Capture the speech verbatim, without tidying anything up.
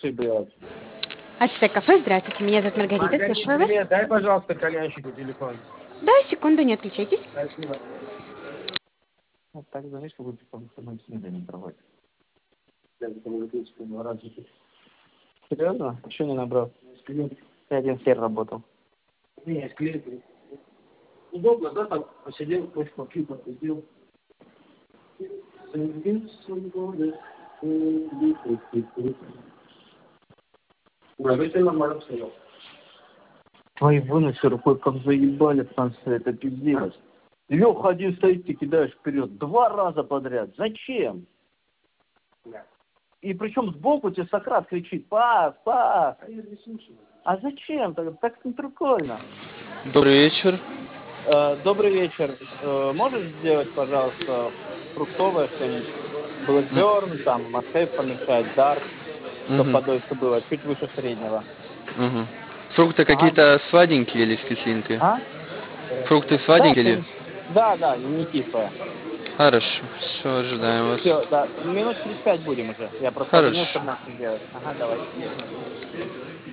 суши, блядь. Ацтек кафе, здравствуйте, меня зовут Маргарита, слушаю вас. Привет, дай, пожалуйста, кальянщику телефон. Да, секунду, не отключайтесь. Спасибо. Вот так, знаешь, что будет по-моему снедание проводить. Серьезно? Еще не набрал? Я один хер работал. Не, с клиентом. Удобно, да, там посидел, почку попустил. Твои выносят рукой, как заебали в конце, это пиздец. Леха один стоит, ты кидаешь вперед. Два раза подряд. Зачем? Да. И причем сбоку тебе Сократ кричит: пас, пас. А я не слушаю. А зачем? Так, так не прикольно. Добрый вечер. Э, добрый вечер. Э, можешь сделать, пожалуйста, фруктовое что-нибудь? Blackburn, там, Москве помешать, Дарк, чтобы подольше было, чуть выше среднего. Угу. Фрукты Ага. какие-то сладенькие или с кислинкой? А? Фрукты Да, сладенькие или? да, да, не кислое. Хорошо, все, ожидаем вас. Все, да, минут через пять будем уже. Я просто Хорошо. извинился, чтобы нас сделать. Ага, давай.